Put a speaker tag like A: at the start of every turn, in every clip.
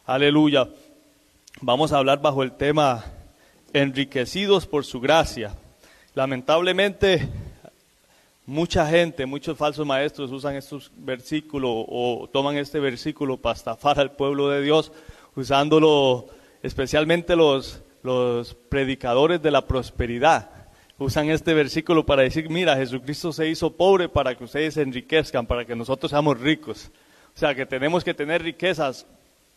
A: Aleluya. Vamos a hablar bajo el tema enriquecidos por su gracia. Lamentablemente, mucha gente, muchos falsos maestros usan estos versículos o toman este versículo para estafar al pueblo de Dios, usándolo especialmente los predicadores de la prosperidad. Usan este versículo para decir, mira, Jesucristo se hizo pobre para que ustedes se enriquezcan, para que nosotros seamos ricos. O sea, que tenemos que tener riquezas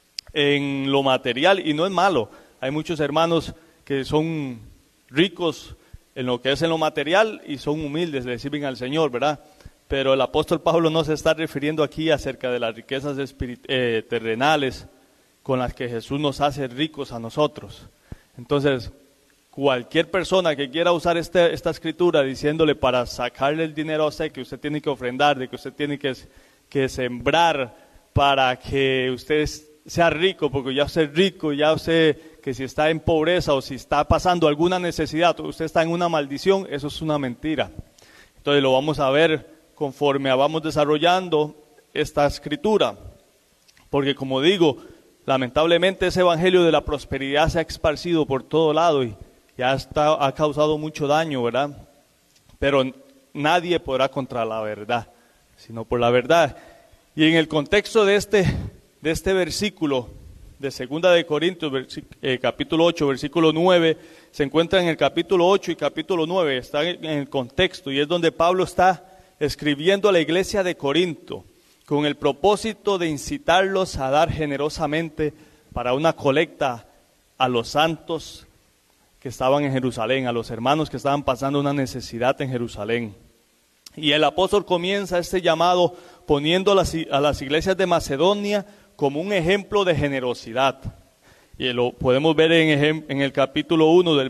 A: en lo material, y no es malo. Hay muchos hermanos que son ricos en lo que es en lo material y son humildes, le sirven al Señor, ¿verdad? Pero el apóstol Pablo no se está refiriendo aquí acerca de las riquezas terrenales con las que Jesús nos hace ricos a nosotros. Entonces, cualquier persona que quiera usar esta escritura diciéndole para sacarle el dinero a usted, que usted tiene que ofrendar, de que usted tiene que sembrar para que usted sea rico, porque ya usted es rico, ya usted que si está en pobreza o si está pasando alguna necesidad, usted está en una maldición, eso es una mentira. Entonces lo vamos a ver conforme vamos desarrollando esta escritura, porque como digo, lamentablemente ese evangelio de la prosperidad se ha esparcido por todo lado y ya ha causado mucho daño, ¿verdad? Pero nadie podrá contra la verdad, sino por la verdad. Y en el contexto de este versículo de 2 de Corintios, capítulo 8, versículo 9, se encuentra en el capítulo 8 y capítulo 9, está en el contexto, y es donde Pablo está escribiendo a la iglesia de Corinto, con el propósito de incitarlos a dar generosamente para una colecta a los santos que estaban en Jerusalén, a los hermanos que estaban pasando una necesidad en Jerusalén. Y el apóstol comienza este llamado poniendo a las iglesias de Macedonia como un ejemplo de generosidad. Y lo podemos ver en el capítulo 1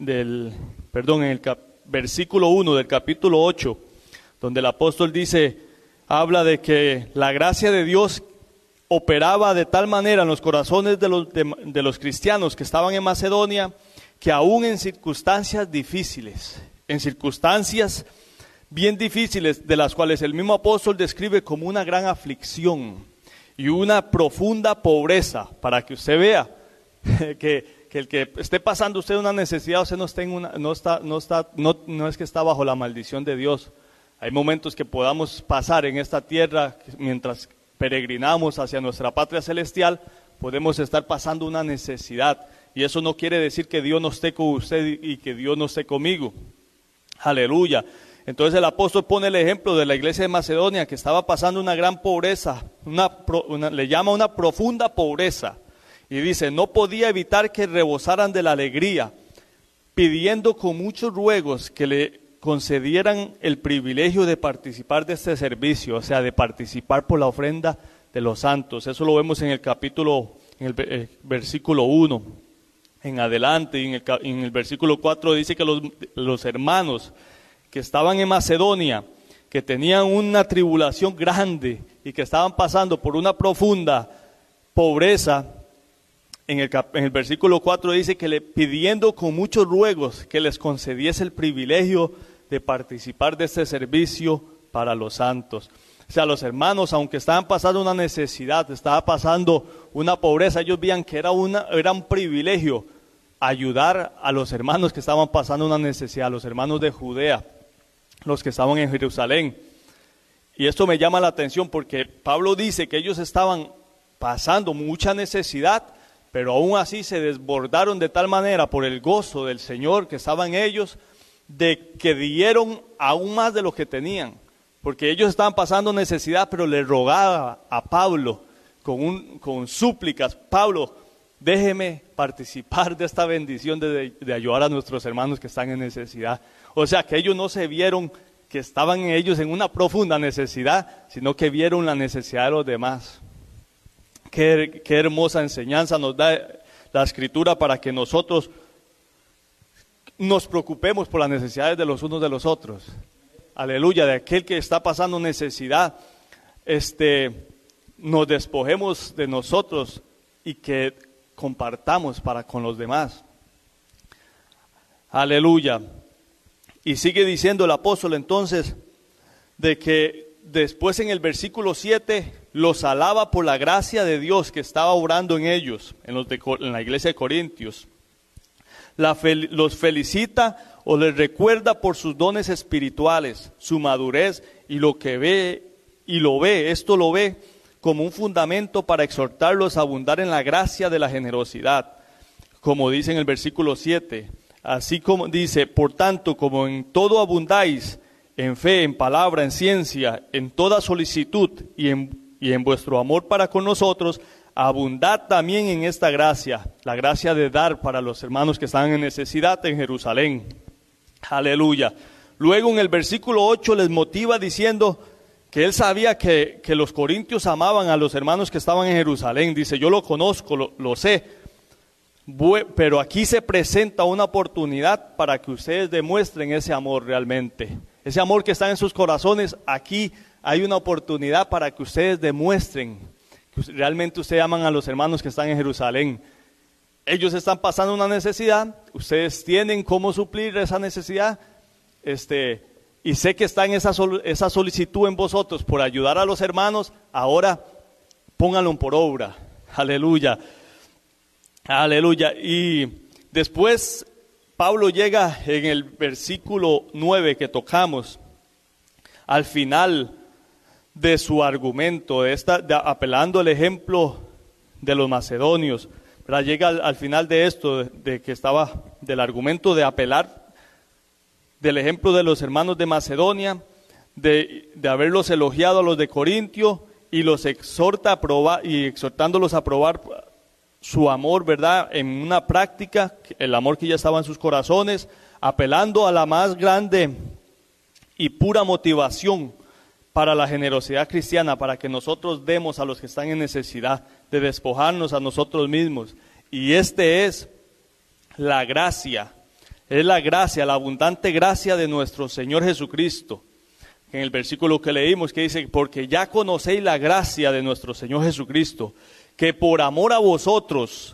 A: en el versículo 1 del capítulo 8, donde el apóstol habla de que la gracia de Dios operaba de tal manera en los corazones de los cristianos que estaban en Macedonia, que aún en circunstancias difíciles, en circunstancias bien difíciles, de las cuales el mismo apóstol describe como una gran aflicción y una profunda pobreza, para que usted vea que el que esté pasando usted una necesidad, usted no es que está bajo la maldición de Dios. Hay momentos que podamos pasar en esta tierra, mientras peregrinamos hacia nuestra patria celestial, podemos estar pasando una necesidad, y eso no quiere decir que Dios no esté con usted y que Dios no esté conmigo. Aleluya. Entonces el apóstol pone el ejemplo de la iglesia de Macedonia, que estaba pasando una gran pobreza, le llama una profunda pobreza, y dice, no podía evitar que rebosaran de la alegría, pidiendo con muchos ruegos que le concedieran el privilegio de participar de este servicio, o sea, de participar por la ofrenda de los santos. Eso lo vemos en el versículo 1 en adelante, y en el versículo 4 dice que los hermanos que estaban en Macedonia, que tenían una tribulación grande y que estaban pasando por una profunda pobreza, en el versículo 4 dice que pidiendo con muchos ruegos que les concediese el privilegio de participar de este servicio para los santos. O sea, los hermanos, aunque estaban pasando una necesidad, estaba pasando una pobreza, ellos veían que era un privilegio ayudar a los hermanos que estaban pasando una necesidad, los hermanos de Judea, los que estaban en Jerusalén. Y esto me llama la atención porque Pablo dice que ellos estaban pasando mucha necesidad, pero aún así se desbordaron de tal manera por el gozo del Señor que estaba en ellos, de que dieron aún más de lo que tenían, porque ellos estaban pasando necesidad, pero le rogaba a Pablo con súplicas, Pablo, déjeme participar de esta bendición de ayudar a nuestros hermanos que están en necesidad. O sea, que ellos no se vieron que estaban ellos en una profunda necesidad, sino que vieron la necesidad de los demás. Qué hermosa enseñanza nos da la Escritura para que nosotros nos preocupemos por las necesidades de los unos de los otros. Aleluya, de aquel que está pasando necesidad, nos despojemos de nosotros y que compartamos con los demás. Aleluya. Y sigue diciendo el apóstol entonces de que después en el versículo 7 los alaba por la gracia de Dios que estaba obrando en ellos, en la iglesia de Corintios. Los felicita o les recuerda por sus dones espirituales, su madurez y lo ve como un fundamento para exhortarlos a abundar en la gracia de la generosidad, como dice en el versículo 7. Así como dice, por tanto, como en todo abundáis, en fe, en palabra, en ciencia, en toda solicitud y en vuestro amor para con nosotros, abundad también en esta gracia, la gracia de dar para los hermanos que están en necesidad en Jerusalén. Aleluya. Luego en el versículo 8 les motiva diciendo que él sabía que los corintios amaban a los hermanos que estaban en Jerusalén. Dice, yo lo conozco, lo sé. Pero aquí se presenta una oportunidad para que ustedes demuestren ese amor realmente. Ese amor que está en sus corazones, aquí hay una oportunidad para que ustedes demuestren que realmente ustedes aman a los hermanos que están en Jerusalén. Ellos están pasando una necesidad, ustedes tienen cómo suplir esa necesidad, y sé que está en esa solicitud en vosotros por ayudar a los hermanos, ahora pónganlo por obra. Aleluya. Aleluya. Y después Pablo llega en el versículo 9 que tocamos, al final de su argumento, apelando al ejemplo de los macedonios, ¿verdad? Llega al final de esto, del argumento de apelar del ejemplo de los hermanos de Macedonia, de haberlos elogiado a los de Corintio, y los exhorta a probar, y exhortándolos a probar su amor, ¿verdad?, en una práctica, el amor que ya estaba en sus corazones, apelando a la más grande y pura motivación para la generosidad cristiana, para que nosotros demos a los que están en necesidad, de despojarnos a nosotros mismos. Y es la gracia, la abundante gracia de nuestro Señor Jesucristo. En el versículo que leímos, que dice, porque ya conocéis la gracia de nuestro Señor Jesucristo, que por amor a vosotros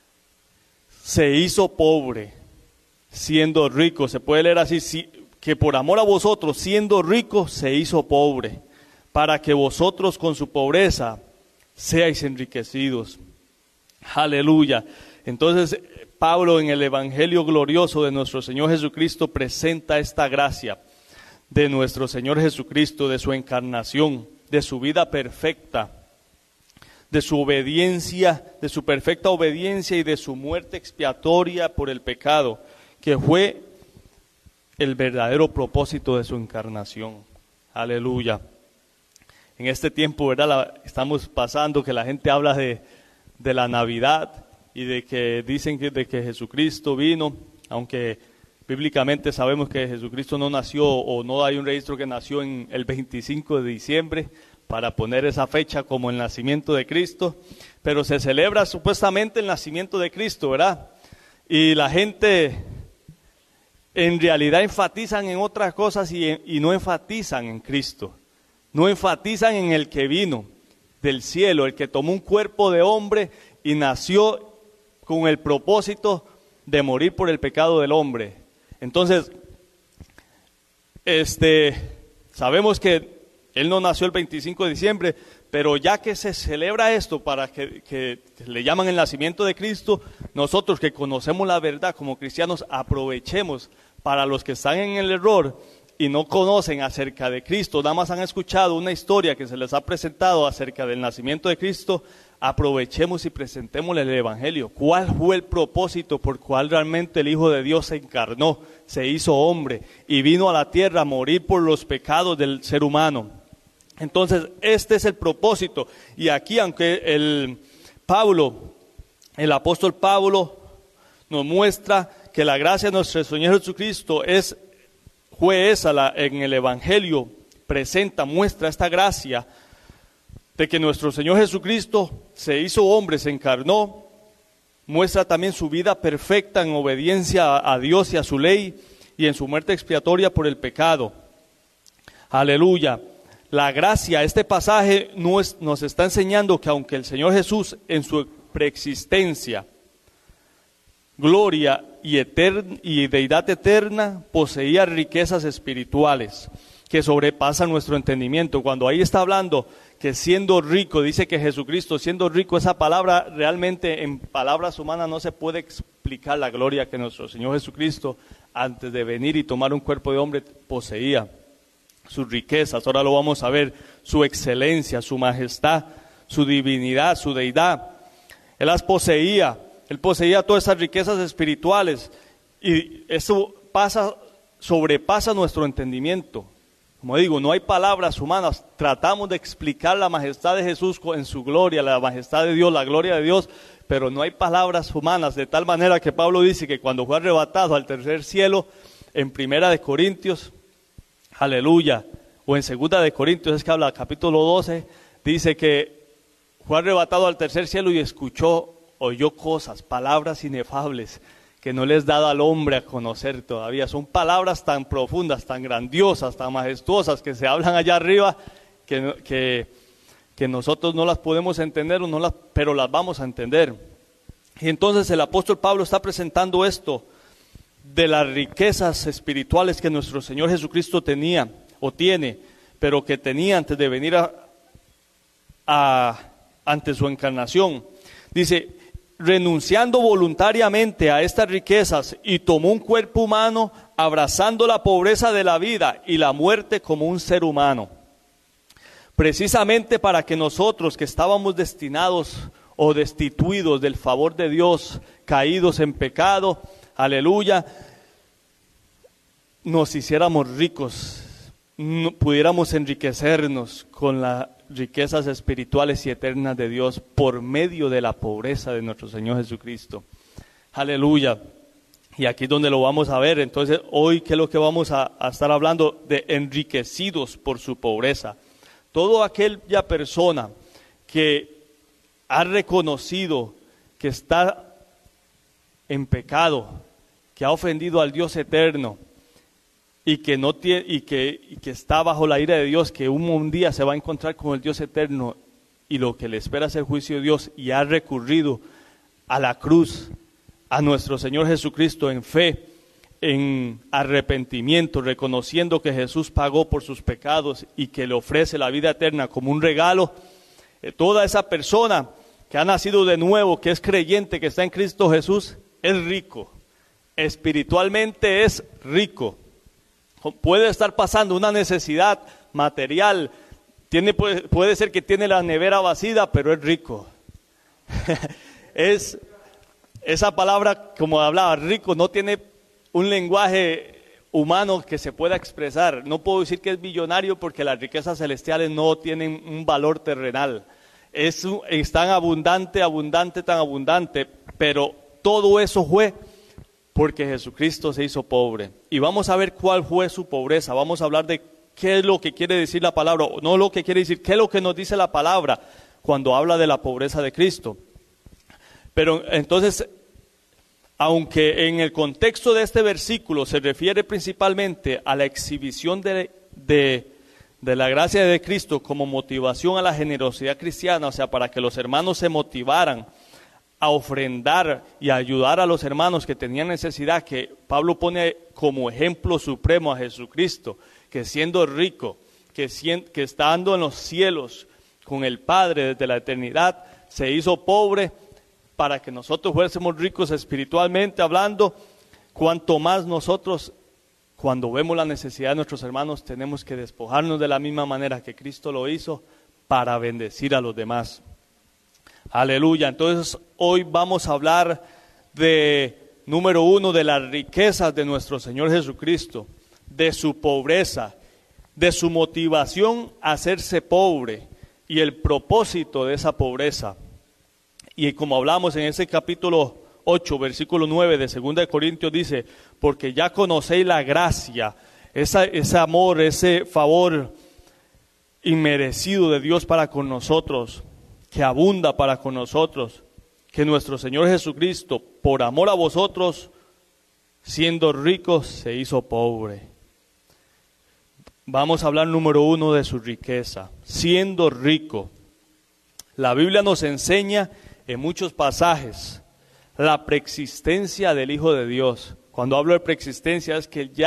A: se hizo pobre, siendo rico. Se puede leer así, que por amor a vosotros, siendo rico, se hizo pobre, para que vosotros con su pobreza seáis enriquecidos. Aleluya. Entonces, Pablo en el Evangelio glorioso de nuestro Señor Jesucristo presenta esta gracia de nuestro Señor Jesucristo, de su encarnación, de su vida perfecta, de su obediencia, de su perfecta obediencia y de su muerte expiatoria por el pecado, que fue el verdadero propósito de su encarnación. Aleluya. En este tiempo, ¿verdad?, estamos pasando que la gente habla de la Navidad y de que dicen de que Jesucristo vino, aunque bíblicamente sabemos que Jesucristo no nació, o no hay un registro que nació en el 25 de diciembre, para poner esa fecha como el nacimiento de Cristo, pero se celebra supuestamente el nacimiento de Cristo, ¿verdad? Y la gente en realidad enfatizan en otras cosas y no enfatizan en Cristo, no enfatizan en el que vino del cielo, el que tomó un cuerpo de hombre y nació con el propósito de morir por el pecado del hombre. Entonces, sabemos que Él no nació el 25 de diciembre, pero ya que se celebra esto para que le llaman el nacimiento de Cristo, nosotros que conocemos la verdad como cristianos, aprovechemos para los que están en el error y no conocen acerca de Cristo, nada más han escuchado una historia que se les ha presentado acerca del nacimiento de Cristo, aprovechemos y presentémosle el Evangelio. ¿Cuál fue el propósito por cual realmente el Hijo de Dios se encarnó, se hizo hombre y vino a la tierra a morir por los pecados del ser humano? Entonces, este es el propósito. Y aquí, aunque el apóstol Pablo nos muestra que la gracia de nuestro Señor Jesucristo fue esa, en el Evangelio muestra esta gracia de que nuestro Señor Jesucristo se hizo hombre, se encarnó, muestra también su vida perfecta en obediencia a Dios y a su ley, y en su muerte expiatoria por el pecado. Aleluya. La gracia, este pasaje nos está enseñando que aunque el Señor Jesús en su preexistencia, gloria y deidad eterna, poseía riquezas espirituales, que sobrepasan nuestro entendimiento. Cuando ahí está hablando que siendo rico, dice que Jesucristo siendo rico, esa palabra realmente en palabras humanas no se puede explicar la gloria que nuestro Señor Jesucristo antes de venir y tomar un cuerpo de hombre poseía. Sus riquezas, ahora lo vamos a ver, su excelencia, su majestad, su divinidad, su deidad. Él las poseía, él poseía todas esas riquezas espirituales y eso sobrepasa nuestro entendimiento. Como digo, no hay palabras humanas, tratamos de explicar la majestad de Jesús en su gloria, la majestad de Dios, la gloria de Dios, pero no hay palabras humanas, de tal manera que Pablo dice que cuando fue arrebatado al tercer cielo, en 1 de Corintios, aleluya, o en 2 de Corintios, es que habla capítulo 12, dice que fue arrebatado al tercer cielo y oyó cosas, palabras inefables, que no les dado al hombre a conocer todavía. Son palabras tan profundas, tan grandiosas, tan majestuosas, que se hablan allá arriba, que nosotros no las podemos entender, pero las vamos a entender. Y entonces el apóstol Pablo está presentando esto, de las riquezas espirituales que nuestro Señor Jesucristo tenía o tiene, pero que tenía antes de venir ante su encarnación. Dice, renunciando voluntariamente a estas riquezas y tomó un cuerpo humano, abrazando la pobreza de la vida y la muerte como un ser humano, precisamente para que nosotros que estábamos destinados o destituidos del favor de Dios, caídos en pecado, aleluya, nos hiciéramos ricos, pudiéramos enriquecernos con las riquezas espirituales y eternas de Dios por medio de la pobreza de nuestro Señor Jesucristo. Aleluya. Y aquí es donde lo vamos a ver. Entonces, hoy, ¿qué es lo que vamos a estar hablando? De enriquecidos por su pobreza. Toda aquella persona que ha reconocido que está en pecado, que ha ofendido al Dios eterno y que no tiene, y que está bajo la ira de Dios, que un día se va a encontrar con el Dios eterno y lo que le espera es el juicio de Dios, y ha recurrido a la cruz, a nuestro Señor Jesucristo en fe, en arrepentimiento, reconociendo que Jesús pagó por sus pecados y que le ofrece la vida eterna como un regalo. Toda esa persona que ha nacido de nuevo, que es creyente, que está en Cristo Jesús, es rico, espiritualmente es rico. Puede estar pasando una necesidad material, puede ser que tiene la nevera vacía, pero es rico. Esa palabra, como hablaba, rico, no tiene un lenguaje humano que se pueda expresar. No puedo decir que es millonario porque las riquezas celestiales no tienen un valor terrenal. Es tan abundante, tan abundante, pero todo eso fue porque Jesucristo se hizo pobre. Y vamos a ver cuál fue su pobreza. Vamos a hablar de qué es lo que quiere decir la palabra, no lo que quiere decir, qué es lo que nos dice la palabra cuando habla de la pobreza de Cristo. Pero entonces, aunque en el contexto de este versículo se refiere principalmente a la exhibición de la gracia de Cristo como motivación a la generosidad cristiana, o sea, para que los hermanos se motivaran a ofrendar y a ayudar a los hermanos que tenían necesidad, que Pablo pone como ejemplo supremo a Jesucristo, que siendo rico, que estando en los cielos con el Padre desde la eternidad, se hizo pobre para que nosotros fuésemos ricos espiritualmente hablando. Cuanto más nosotros, cuando vemos la necesidad de nuestros hermanos, tenemos que despojarnos de la misma manera que Cristo lo hizo para bendecir a los demás. Aleluya. Entonces hoy vamos a hablar número 1, de las riquezas de nuestro Señor Jesucristo, de su pobreza, de su motivación a hacerse pobre y el propósito de esa pobreza. Y como hablamos en ese capítulo 8, versículo 9 de 2 de Corintios, dice, porque ya conocéis la gracia, ese amor, ese favor inmerecido de Dios para con nosotros, que abunda para con nosotros, que nuestro Señor Jesucristo, por amor a vosotros, siendo rico, se hizo pobre. Vamos a hablar número 1 de su riqueza, siendo rico. La Biblia nos enseña en muchos pasajes la preexistencia del Hijo de Dios. Cuando hablo de preexistencia es que ya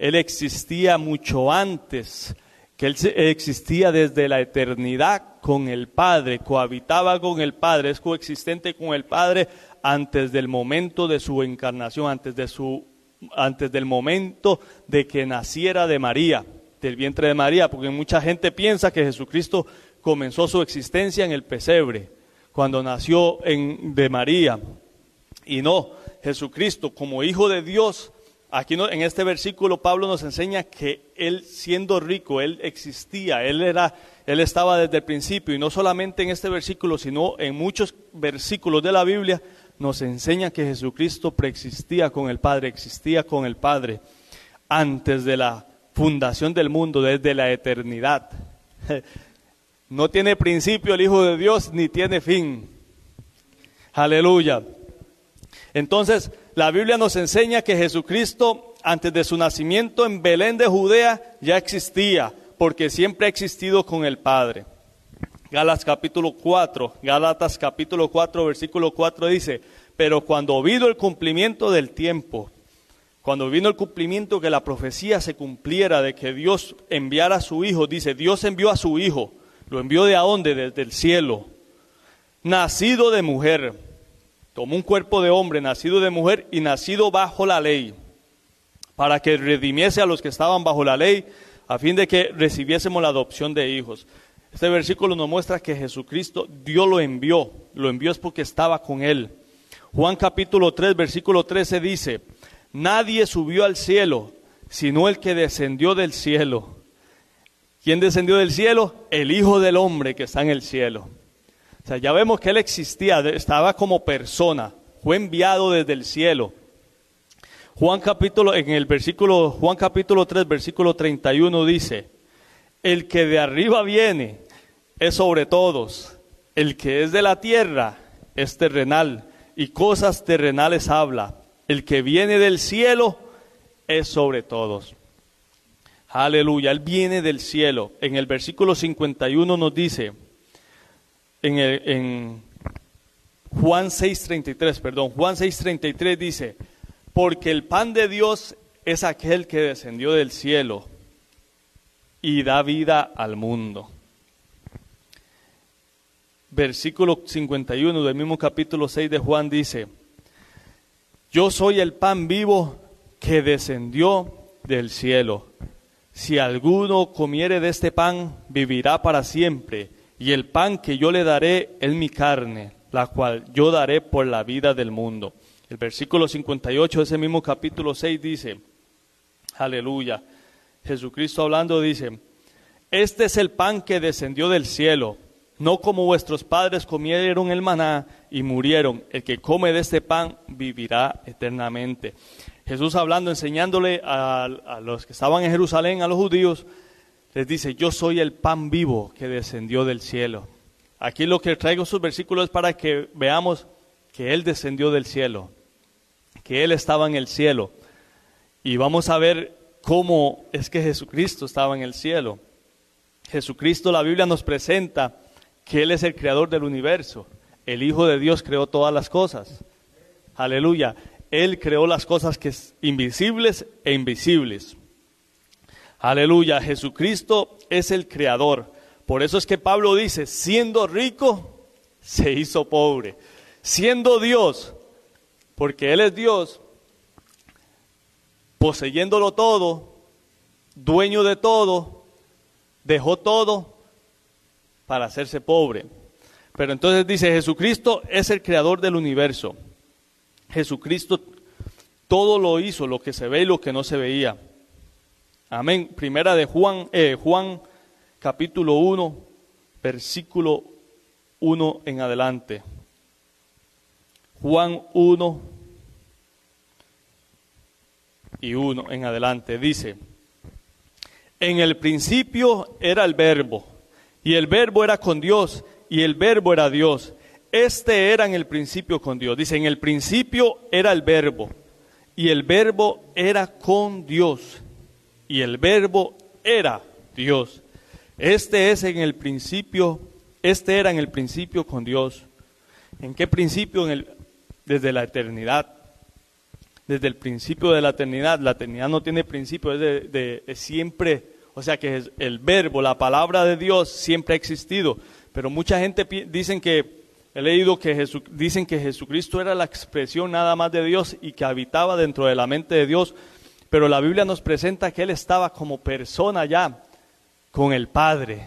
A: Él existía mucho antes, que Él existía desde la eternidad con el Padre, cohabitaba con el Padre, es coexistente con el Padre antes del momento de su encarnación, antes del momento de que naciera de María, del vientre de María, porque mucha gente piensa que Jesucristo comenzó su existencia en el pesebre, cuando nació de María, y no, Jesucristo como Hijo de Dios, aquí en este versículo Pablo nos enseña que Él siendo rico, Él existía, Él estaba desde el principio, y no solamente en este versículo, sino en muchos versículos de la Biblia, nos enseña que Jesucristo preexistía con el Padre, existía con el Padre, antes de la fundación del mundo, desde la eternidad. No tiene principio el Hijo de Dios, ni tiene fin. Aleluya. Entonces, la Biblia nos enseña que Jesucristo, antes de su nacimiento en Belén de Judea, ya existía, porque siempre ha existido con el Padre. Gálatas capítulo 4, versículo 4 dice, pero cuando vino el cumplimiento del tiempo, cuando vino el cumplimiento que la profecía se cumpliera de que Dios enviara a su Hijo, dice, Dios envió a su Hijo, ¿lo envió de a dónde? Desde el cielo, nacido de mujer, tomó un cuerpo de hombre, nacido de mujer y nacido bajo la ley, para que redimiese a los que estaban bajo la ley, a fin de que recibiésemos la adopción de hijos. Este versículo nos muestra que Jesucristo, Dios lo envió es porque estaba con Él. Juan capítulo 3, versículo 13 dice, nadie subió al cielo, sino el que descendió del cielo. ¿Quién descendió del cielo? El Hijo del Hombre que está en el cielo. O sea, ya vemos que Él existía, estaba como persona, fue enviado desde el cielo. Juan capítulo 3, versículo 31 dice, el que de arriba viene es sobre todos, el que es de la tierra es terrenal, y cosas terrenales habla, el que viene del cielo es sobre todos. Aleluya, Él viene del cielo. En el versículo 51 nos dice, en Juan 6:33 dice, porque el pan de Dios es aquel que descendió del cielo y da vida al mundo. Versículo 51 del mismo capítulo 6 de Juan dice, yo soy el pan vivo que descendió del cielo. Si alguno comiere de este pan, vivirá para siempre. Y el pan que yo le daré es mi carne, la cual yo daré por la vida del mundo. El versículo 58 de ese mismo capítulo 6 dice, aleluya, Jesucristo hablando dice, este es el pan que descendió del cielo, no como vuestros padres comieron el maná y murieron. El que come de este pan vivirá eternamente. Jesús hablando, enseñándole a los que estaban en Jerusalén, a los judíos, les dice, yo soy el pan vivo que descendió del cielo. Aquí lo que traigo estos versículos es para que veamos que Él descendió del cielo, que Él estaba en el cielo. Y vamos a ver cómo es que Jesucristo estaba en el cielo. Jesucristo, la Biblia nos presenta que Él es el creador del universo. El Hijo de Dios creó todas las cosas. Aleluya. Él creó las cosas que es invisibles e invisibles. Aleluya. Jesucristo es el creador. Por eso es que Pablo dice, siendo rico, se hizo pobre. Siendo Dios, porque Él es Dios, poseyéndolo todo, dueño de todo, dejó todo para hacerse pobre. Pero entonces dice, Jesucristo es el creador del universo. Jesucristo todo lo hizo, lo que se ve y lo que no se veía. Amén. Primera de Juan capítulo 1, versículo 1 en adelante. Juan 1 y 1 en adelante dice, en el principio era el verbo, y el verbo era con Dios, y el verbo era Dios. Este era en el principio con Dios. Dice, en el principio era el verbo, y el verbo era con Dios, y el verbo era Dios. Este era en el principio con Dios. ¿En qué principio? Desde la eternidad. desde el principio de la eternidad no tiene principio, es siempre, o sea que el verbo, la palabra de Dios siempre ha existido, pero mucha gente dicen que, he leído que dicen que Jesucristo era la expresión nada más de Dios y que habitaba dentro de la mente de Dios, pero la Biblia nos presenta que Él estaba como persona ya con el Padre,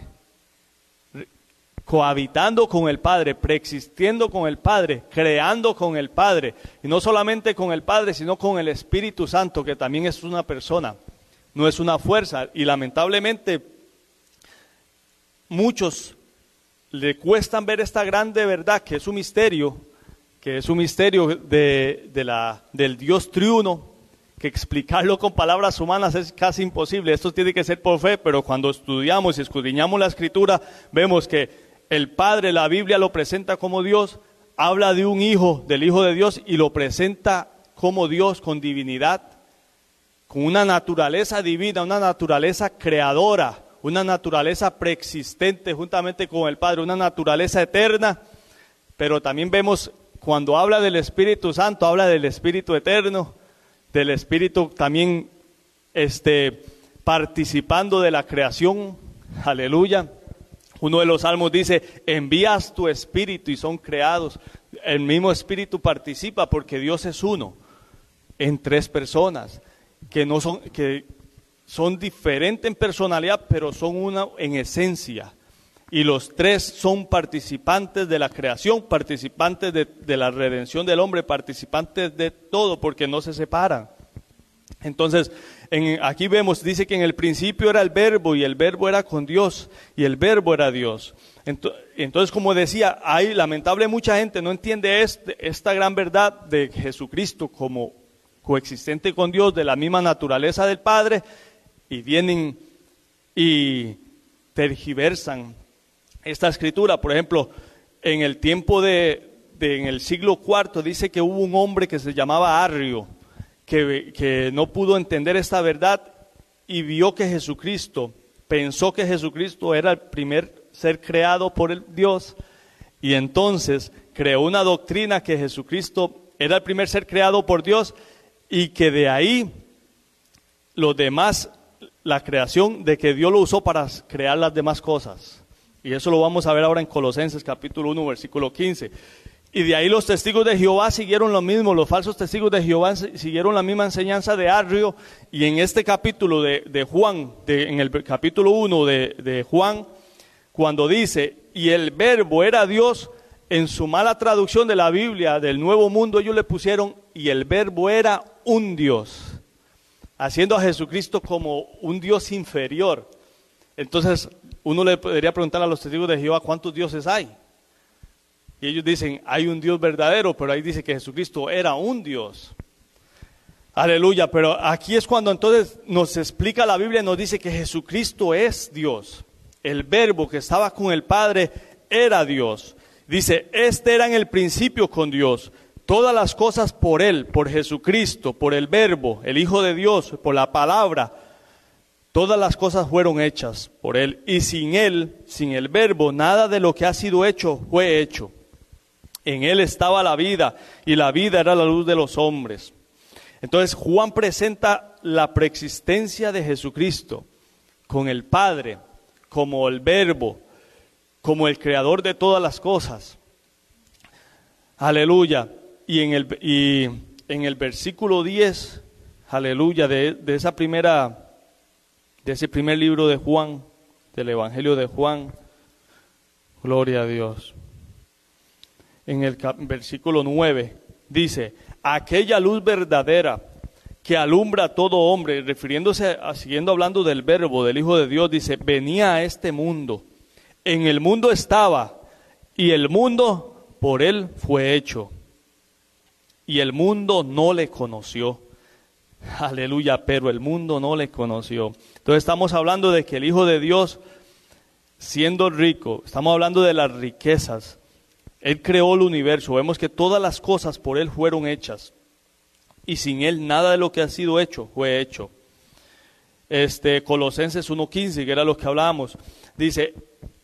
A: cohabitando con el Padre, preexistiendo con el Padre, creando con el Padre, y no solamente con el Padre, sino con el Espíritu Santo, que también es una persona, no es una fuerza, y lamentablemente muchos le cuestan ver esta grande verdad, que es un misterio del Dios triuno, que explicarlo con palabras humanas es casi imposible. Esto tiene que ser por fe, pero cuando estudiamos y escudriñamos la Escritura, vemos que el Padre, la Biblia lo presenta como Dios, habla de un Hijo, del Hijo de Dios, y lo presenta como Dios, con divinidad, con una naturaleza divina, una naturaleza creadora, una naturaleza preexistente juntamente con el Padre, una naturaleza eterna, pero también vemos, cuando habla del Espíritu Santo, habla del Espíritu eterno, del Espíritu también participando de la creación, aleluya. Uno de los salmos dice, envías tu Espíritu y son creados. El mismo Espíritu participa porque Dios es uno, en tres personas, que son diferentes en personalidad, pero son una en esencia. Y los tres son participantes de la creación, participantes de la redención del hombre, participantes de todo, porque no se separan. Entonces, aquí vemos, dice que en el principio era el verbo, y el verbo era con Dios, y el verbo era Dios. Entonces, como decía, lamentablemente mucha gente no entiende esta gran verdad de Jesucristo como coexistente con Dios, de la misma naturaleza del Padre, y vienen y tergiversan esta escritura. Por ejemplo, en el tiempo en el siglo IV, dice que hubo un hombre que se llamaba Arrio, que no pudo entender esta verdad y vio que pensó que Jesucristo era el primer ser creado por el Dios, y entonces creó una doctrina que Jesucristo era el primer ser creado por Dios, y que de ahí los demás, la creación, de que Dios lo usó para crear las demás cosas. Y eso lo vamos a ver ahora en Colosenses capítulo 1, versículo 15. Y de ahí los testigos de Jehová siguieron lo mismo, los falsos testigos de Jehová siguieron la misma enseñanza de Arrio. Y en este capítulo de Juan, en el capítulo 1 de Juan, cuando dice, y el verbo era Dios, en su mala traducción de la Biblia del Nuevo Mundo, ellos le pusieron, y el verbo era un Dios, haciendo a Jesucristo como un Dios inferior. Entonces, uno le podría preguntar a los testigos de Jehová, ¿cuántos dioses hay? Y ellos dicen, hay un Dios verdadero, pero ahí dice que Jesucristo era un Dios. Aleluya, pero aquí es cuando entonces nos explica la Biblia, nos dice que Jesucristo es Dios. El verbo que estaba con el Padre era Dios. Dice, era en el principio con Dios. Todas las cosas por Él, por Jesucristo, por el verbo, el Hijo de Dios, por la palabra, todas las cosas fueron hechas por Él. Y sin Él, sin el verbo, nada de lo que ha sido hecho fue hecho. En Él estaba la vida, y la vida era la luz de los hombres. Entonces Juan presenta la preexistencia de Jesucristo con el Padre, como el verbo, como el creador de todas las cosas. Aleluya. Y en el versículo 10, aleluya, de ese primer libro de Juan, del Evangelio de Juan, gloria a Dios. En el versículo 9 dice, aquella luz verdadera que alumbra a todo hombre, siguiendo hablando del verbo, del Hijo de Dios, dice, venía a este mundo. En el mundo estaba, y el mundo por Él fue hecho, y el mundo no le conoció. Aleluya, pero el mundo no le conoció. Entonces estamos hablando de que el Hijo de Dios, siendo rico, estamos hablando de las riquezas. Él creó el universo, vemos que todas las cosas por Él fueron hechas, y sin Él nada de lo que ha sido hecho fue hecho. Colosenses 1:15, que era lo que hablábamos, dice,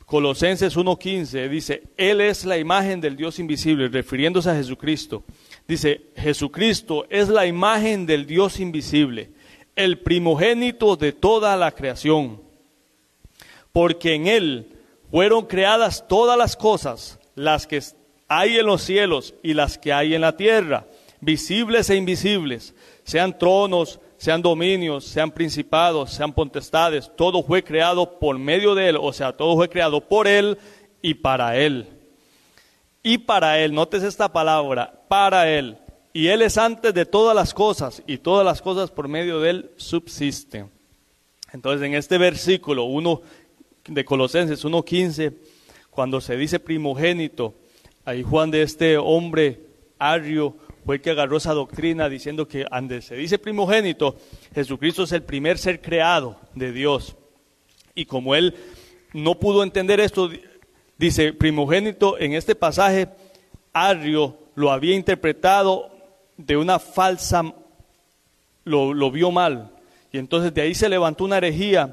A: Colosenses 1:15 dice, Él es la imagen del Dios invisible, refiriéndose a Jesucristo. Dice, Jesucristo es la imagen del Dios invisible, el primogénito de toda la creación, porque en Él fueron creadas todas las cosas, las que hay en los cielos y las que hay en la tierra, visibles e invisibles, sean tronos, sean dominios, sean principados, sean potestades, todo fue creado por medio de Él, o sea, todo fue creado por Él y para Él. Y para Él, notes esta palabra, para Él. Y Él es antes de todas las cosas, y todas las cosas por medio de Él subsisten. Entonces, en este versículo 1 de Colosenses 1:15, cuando se dice primogénito, ahí Juan, de este hombre Arrio, fue el que agarró esa doctrina diciendo que donde se dice primogénito, Jesucristo es el primer ser creado de Dios. Y como él no pudo entender esto, dice primogénito, en este pasaje Arrio lo había interpretado de una falsa, lo vio mal. Y entonces de ahí se levantó una herejía.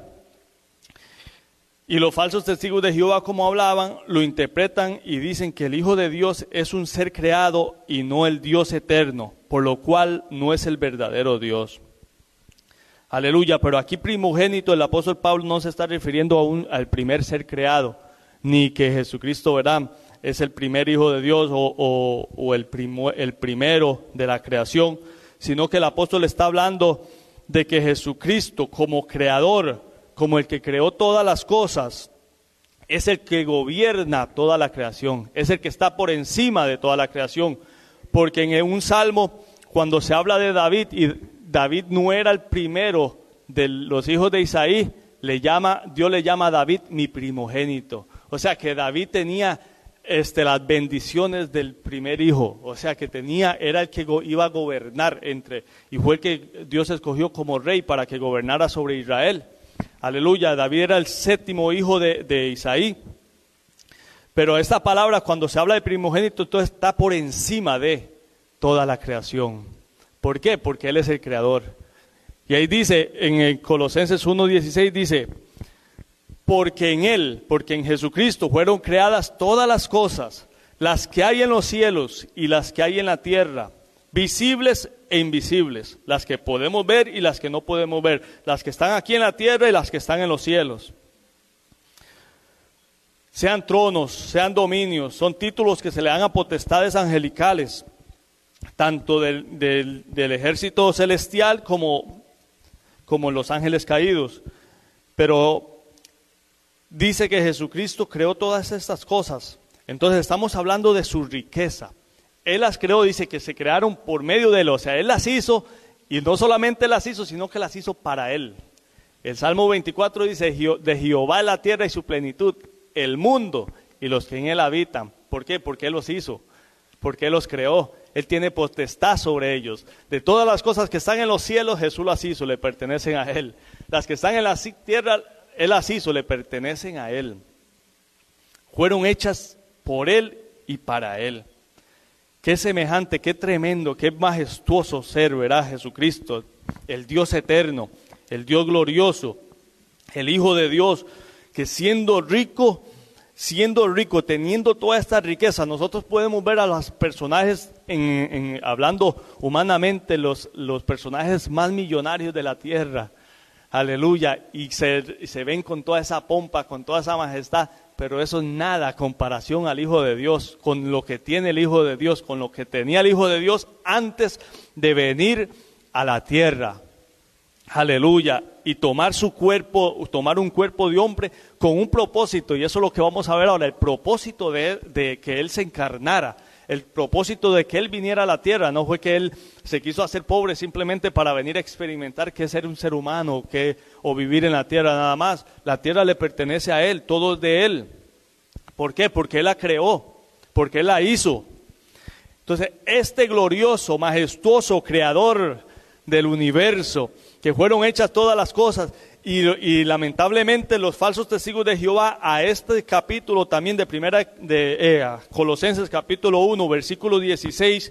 A: Y los falsos testigos de Jehová, como hablaban, lo interpretan y dicen que el Hijo de Dios es un ser creado y no el Dios eterno, por lo cual no es el verdadero Dios. Aleluya, pero aquí primogénito, el apóstol Pablo no se está refiriendo al primer ser creado, ni que Jesucristo, ¿verdad?, es el primer Hijo de Dios o el primero de la creación, sino que el apóstol está hablando de que Jesucristo como creador, como el que creó todas las cosas, es el que gobierna toda la creación, es el que está por encima de toda la creación, porque en un salmo, cuando se habla de David, y David no era el primero de los hijos de Isaí, Dios le llama a David mi primogénito, o sea que David tenía las bendiciones del primer hijo, o sea que era el que iba a gobernar y fue el que Dios escogió como rey para que gobernara sobre Israel. Aleluya, David era el séptimo hijo de Isaí. Pero esta palabra, cuando se habla de primogénito, entonces está por encima de toda la creación. ¿Por qué? Porque Él es el creador. Y ahí dice, en el Colosenses 1:16 dice, porque en Jesucristo fueron creadas todas las cosas, las que hay en los cielos y las que hay en la tierra, visibles e invisibles, las que podemos ver y las que no podemos ver, las que están aquí en la tierra y las que están en los cielos. Sean tronos, sean dominios, son títulos que se le dan a potestades angelicales, tanto del ejército celestial como los ángeles caídos. Pero dice que Jesucristo creó todas estas cosas, entonces estamos hablando de su riqueza. Él las creó, dice que se crearon por medio de Él, o sea, Él las hizo, y no solamente las hizo, sino que las hizo para Él. El Salmo 24 dice, de Jehová es la tierra y su plenitud, el mundo y los que en Él habitan. ¿Por qué? Porque Él los hizo, porque Él los creó, Él tiene potestad sobre ellos. De todas las cosas que están en los cielos, Jesús las hizo, le pertenecen a Él. Las que están en la tierra, Él las hizo, le pertenecen a Él. Fueron hechas por Él y para Él. Qué semejante, qué tremendo, qué majestuoso ser, ¿verdad? Jesucristo, el Dios eterno, el Dios glorioso, el Hijo de Dios, que siendo rico, teniendo toda esta riqueza, nosotros podemos ver a los personajes, hablando humanamente, los personajes más millonarios de la tierra, aleluya, y se ven con toda esa pompa, con toda esa majestad, pero eso es nada a comparación al Hijo de Dios, con lo que tiene el Hijo de Dios, con lo que tenía el Hijo de Dios antes de venir a la tierra. Aleluya. Y tomar un cuerpo de hombre con un propósito, y eso es lo que vamos a ver ahora, el propósito de que Él se encarnara, el propósito de que Él viniera a la tierra. No fue que Él se quiso hacer pobre simplemente para venir a experimentar qué es ser un ser humano o vivir en la tierra nada más. La tierra le pertenece a Él, todo es de Él. ¿Por qué? Porque Él la creó, porque Él la hizo. Entonces, este glorioso, majestuoso creador del universo, que fueron hechas todas las cosas, y lamentablemente los falsos testigos de Jehová a este capítulo también de Colosenses capítulo 1, versículo 16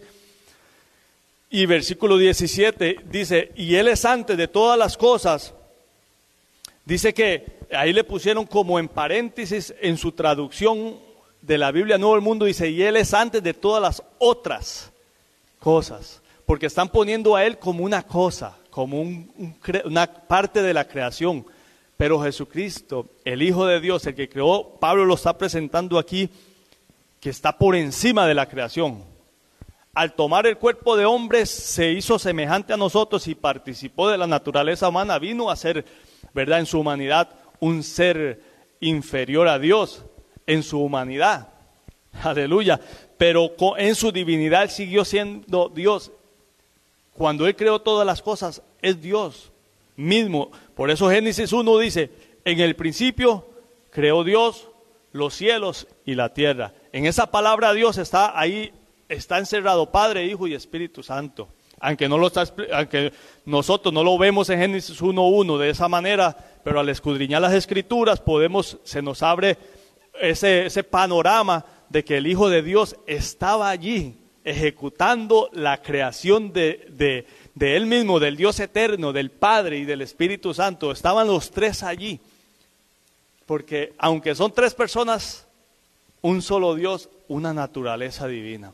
A: y versículo 17, dice, y Él es antes de todas las cosas, Dice que ahí le pusieron como en paréntesis en su traducción de la Biblia Nuevo del Mundo, dice, y Él es antes de todas las otras cosas, porque están poniendo a Él como una cosa, como una parte de la creación. Pero Jesucristo, el Hijo de Dios, el que creó, Pablo lo está presentando aquí, que está por encima de la creación. Al tomar el cuerpo de hombre se hizo semejante a nosotros y participó de la naturaleza humana, vino a ser, ¿verdad?, en su humanidad un ser inferior a Dios, en su humanidad, aleluya, pero en su divinidad Él siguió siendo Dios. Cuando Él creó todas las cosas, es Dios mismo. Por eso Génesis 1 dice, en el principio creó Dios los cielos y la tierra. En esa palabra Dios está ahí, está encerrado Padre, Hijo y Espíritu Santo. Aunque nosotros no lo vemos en Génesis 1:1 de esa manera, pero al escudriñar las Escrituras se nos abre ese panorama de que el Hijo de Dios estaba allí ejecutando la creación de Él mismo, del Dios eterno, del Padre y del Espíritu Santo. Estaban los tres allí, porque aunque son tres personas, un solo Dios, una naturaleza divina.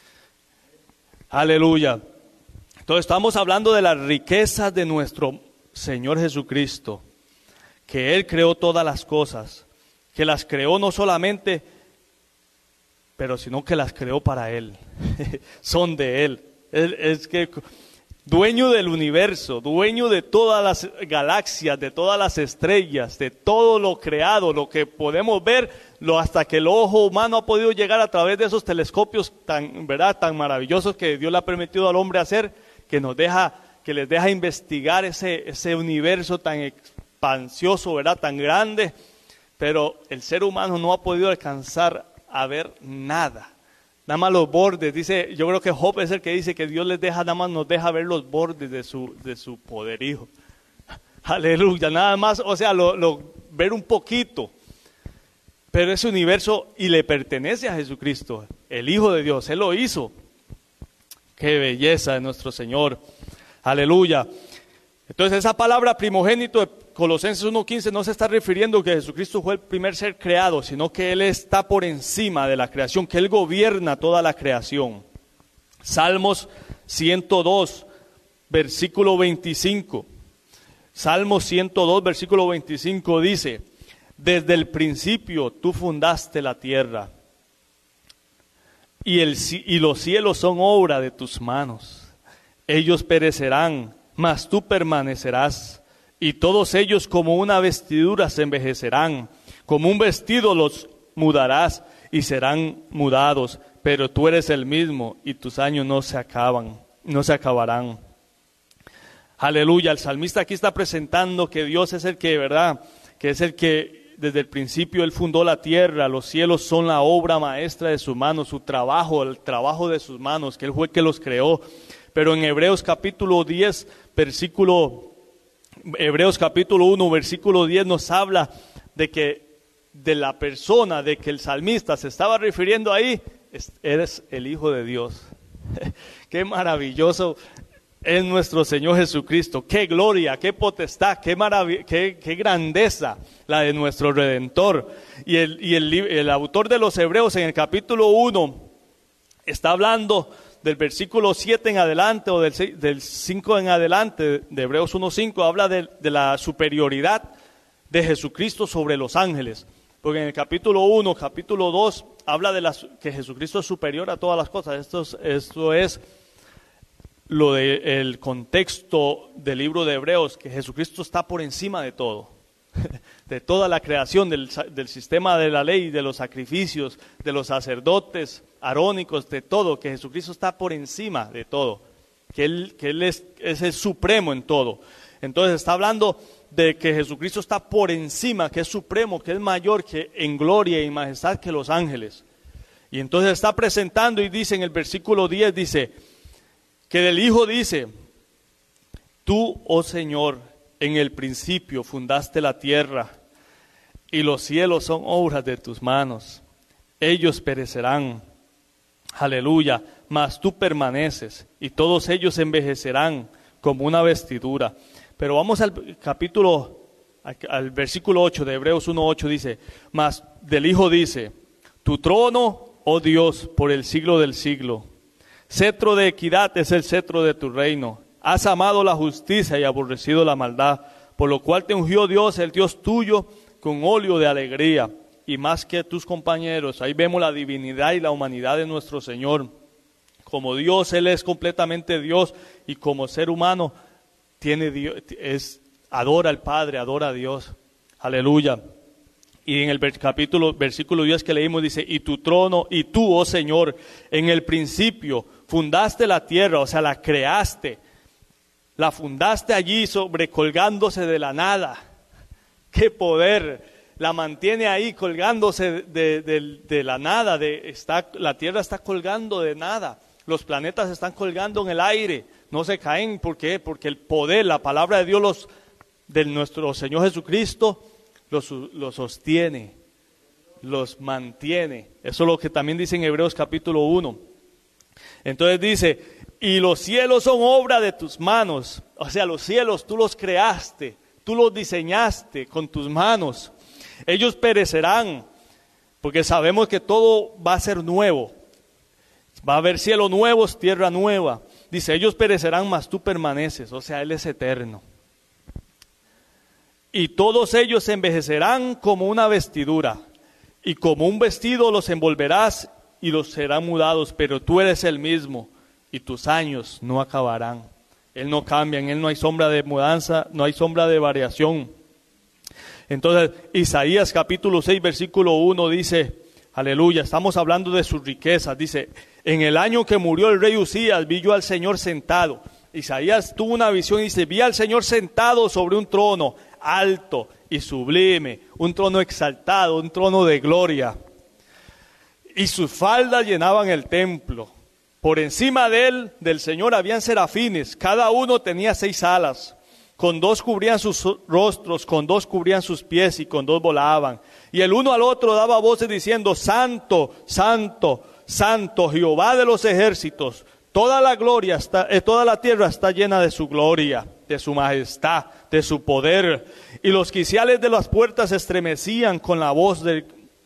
A: Aleluya. Entonces estamos hablando de las riquezas de nuestro Señor Jesucristo, que Él creó todas las cosas, que las creó no solamente, pero sino que las creó para Él. Son de Él. Él es que dueño del universo, dueño de todas las galaxias, de todas las estrellas, de todo lo creado, lo que podemos ver, hasta que el ojo humano ha podido llegar a través de esos telescopios tan maravillosos que Dios le ha permitido al hombre hacer, que les deja investigar ese universo tan expansioso, ¿verdad?, tan grande, pero el ser humano no ha podido alcanzar a ver nada más los bordes. Dice, yo creo que Job es el que dice que Dios nos deja ver los bordes de su poderío. Aleluya, nada más, o sea, ver un poquito, pero ese universo y le pertenece a Jesucristo, el Hijo de Dios. Él lo hizo. Qué belleza de nuestro Señor. Aleluya. Entonces esa palabra primogénito de Colosenses 1:15 no se está refiriendo a que Jesucristo fue el primer ser creado, sino que Él está por encima de la creación, que Él gobierna toda la creación. Salmos 102, versículo 25. Salmos 102, versículo 25 dice, desde el principio tú fundaste la tierra, y los cielos son obra de tus manos. Ellos perecerán, mas tú permanecerás, y todos ellos como una vestidura se envejecerán, como un vestido los mudarás y serán mudados, pero tú eres el mismo y tus años no se acabarán. Aleluya, el salmista aquí está presentando que Dios es el que, ¿verdad?, que es el que desde el principio Él fundó la tierra, los cielos son la obra maestra de su mano, su trabajo, el trabajo de sus manos, que Él fue el que los creó. Pero en Hebreos capítulo 1, versículo 10 nos habla de la persona, de que el salmista se estaba refiriendo ahí, eres el Hijo de Dios. Qué maravilloso es nuestro Señor Jesucristo, qué gloria, qué potestad, qué grandeza la de nuestro Redentor. Y el autor de los Hebreos en el capítulo 1 está hablando del versículo 7 en adelante, o del 5 en adelante, de Hebreos 1:5, habla de la superioridad de Jesucristo sobre los ángeles. Porque en el capítulo 1, capítulo 2, habla de que Jesucristo es superior a todas las cosas. Esto es lo del contexto del libro de Hebreos, que Jesucristo está por encima de todo, de toda la creación, del sistema de la ley, de los sacrificios, de los sacerdotes arónicos, de todo, que Jesucristo está por encima de todo, que Él es el supremo en todo. Entonces está hablando de que Jesucristo está por encima, que es supremo, que es mayor, que en gloria y majestad que los ángeles. Y entonces está presentando y dice en el versículo 10, dice, que del Hijo dice, tú, oh Señor, en el principio fundaste la tierra, y los cielos son obras de tus manos. Ellos perecerán, aleluya, mas tú permaneces, y todos ellos envejecerán como una vestidura. Pero vamos al capítulo al versículo 8 de Hebreos 1:8 dice, mas del Hijo dice, tu trono, oh Dios, por el siglo del siglo. Cetro de equidad es el cetro de tu reino. Has amado la justicia y aborrecido la maldad, por lo cual te ungió Dios, el Dios tuyo, con óleo de alegría. Y más que tus compañeros, ahí vemos la divinidad y la humanidad de nuestro Señor. Como Dios, Él es completamente Dios, y como ser humano, adora al Padre, adora a Dios. Aleluya. Y en el versículo 10 que leímos dice, y tu trono, y tú, oh Señor, en el principio fundaste la tierra, o sea, la creaste, la fundaste allí sobrecolgándose de la nada. ¡Qué poder! La mantiene ahí colgándose de la nada, la tierra está colgando de nada, los planetas están colgando en el aire, no se caen. ¿Por qué? Porque el poder, la palabra de Dios, de nuestro Señor Jesucristo, los sostiene, los mantiene. Eso es lo que también dice en Hebreos capítulo 1. Entonces dice, y los cielos son obra de tus manos. O sea, los cielos tú los creaste, tú los diseñaste con tus manos. Ellos perecerán, porque sabemos que todo va a ser nuevo. Va a haber cielos nuevos, tierra nueva. Dice, ellos perecerán, mas tú permaneces. O sea, Él es eterno. Y todos ellos se envejecerán como una vestidura, y como un vestido los envolverás y los serán mudados, pero tú eres el mismo, y tus años no acabarán. Él no cambia, en Él no hay sombra de mudanza, no hay sombra de variación. Entonces, Isaías capítulo 6, versículo 1 dice, aleluya, estamos hablando de sus riquezas, dice, en el año que murió el rey Usías, vi yo al Señor sentado. Isaías tuvo una visión y dice, vi al Señor sentado sobre un trono, alto y sublime, un trono exaltado, un trono de gloria, y sus faldas llenaban el templo. Por encima de él, del Señor, habían serafines, cada uno tenía 6 alas, con 2 cubrían sus rostros, con 2 cubrían sus pies, y con 2 volaban, y el uno al otro daba voces diciendo, Santo, Santo, Santo, Jehová de los ejércitos, toda la tierra está llena de su gloria, de su majestad, de su poder. Y los quiciales de las puertas se estremecían con la voz del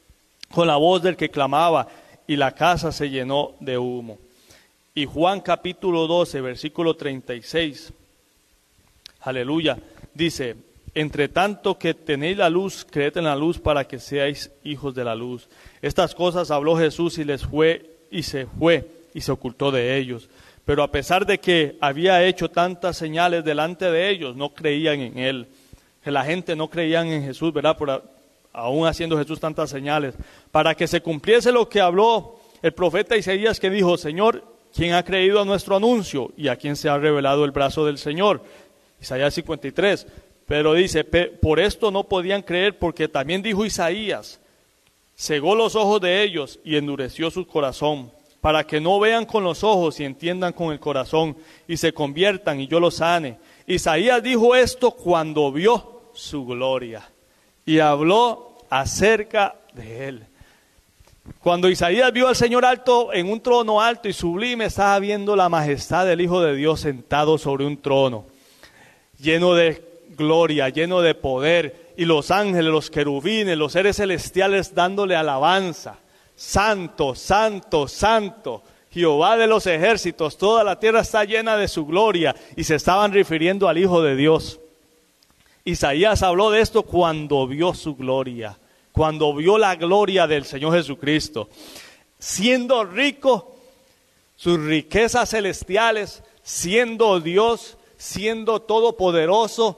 A: que clamaba, y la casa se llenó de humo. Y Juan capítulo 12, versículo 36, aleluya, dice, entre tanto que tenéis la luz, creed en la luz para que seáis hijos de la luz. Estas cosas habló Jesús y se fue y se ocultó de ellos. Pero a pesar de que había hecho tantas señales delante de ellos, no creían en Él. Que la gente no creía en Jesús, ¿verdad? Aún haciendo Jesús tantas señales. Para que se cumpliese lo que habló el profeta Isaías, que dijo, Señor, ¿quién ha creído a nuestro anuncio? ¿Y a quién se ha revelado el brazo del Señor? Isaías 53. Pero dice, por esto no podían creer, porque también dijo Isaías, cegó los ojos de ellos y endureció su corazón, para que no vean con los ojos y entiendan con el corazón, y se conviertan y yo los sane. Isaías dijo esto cuando vio su gloria, y habló acerca de Él. Cuando Isaías vio al Señor alto, en un trono alto y sublime, estaba viendo la majestad del Hijo de Dios sentado sobre un trono, lleno de gloria, lleno de poder, y los ángeles, los querubines, los seres celestiales dándole alabanza. Santo, santo, santo, Jehová de los ejércitos, toda la tierra está llena de su gloria, y se estaban refiriendo al Hijo de Dios. Isaías habló de esto cuando vio su gloria, cuando vio la gloria del Señor Jesucristo, siendo rico, sus riquezas celestiales, siendo Dios, siendo todopoderoso,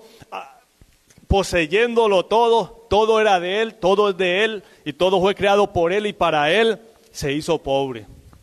A: poseyéndolo todo era de Él, todo es de Él, y todo fue creado por Él y para Él, se hizo pobre.